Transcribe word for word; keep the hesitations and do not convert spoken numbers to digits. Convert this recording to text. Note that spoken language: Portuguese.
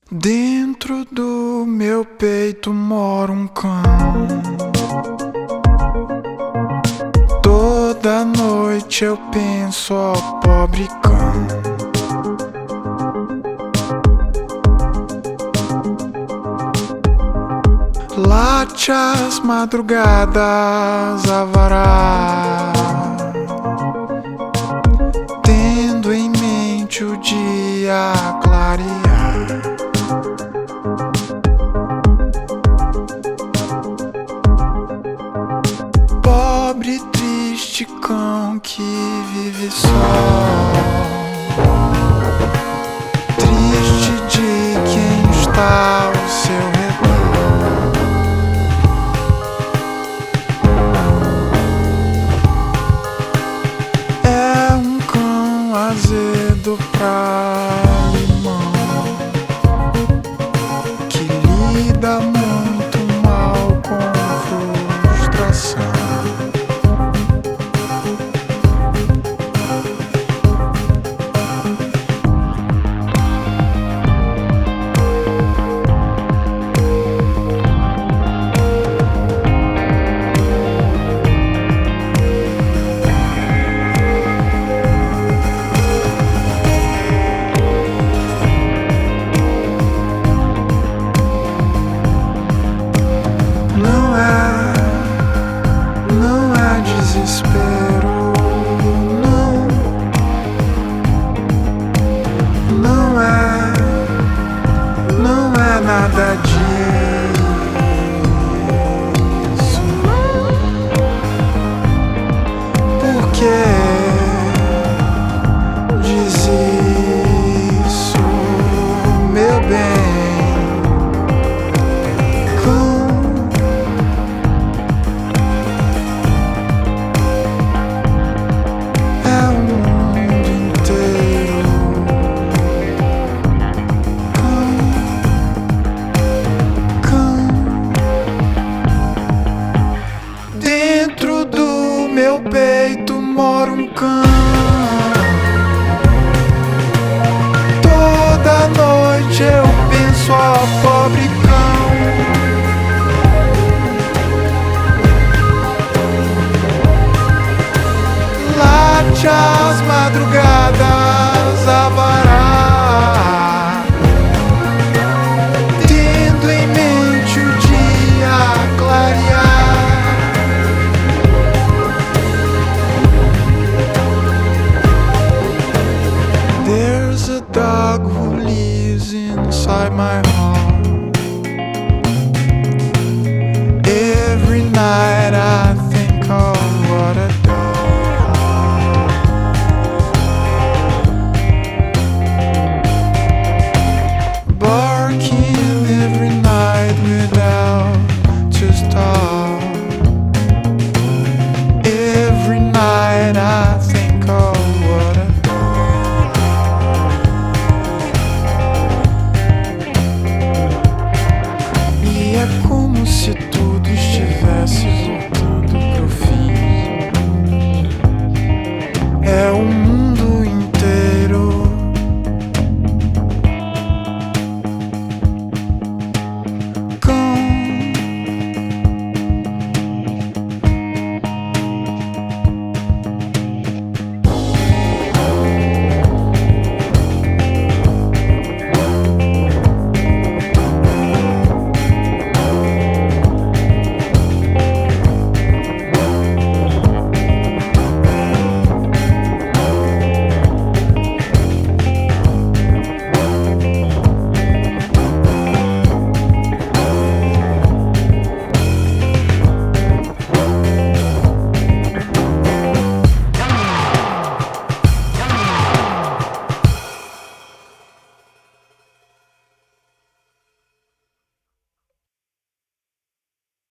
Dentro do meu peito mora um cão. Toda noite eu penso, ó pobre cão. Late às madrugadas avará, tendo em mente o dia clarear. Pobre triste cão que vive só, triste de quem está ao seu redor. É um cão azedo pra limão, que lida muito mal com frustração. Desespero, não, não é, não é nada disso. Por que diz isso, meu bem? Dentro do meu peito mora um cão. Toda noite eu penso, ó pobre cão. Late às madrugadas avará, tendo em mente o dia clarear. There's a dog who lives inside my heart. Every night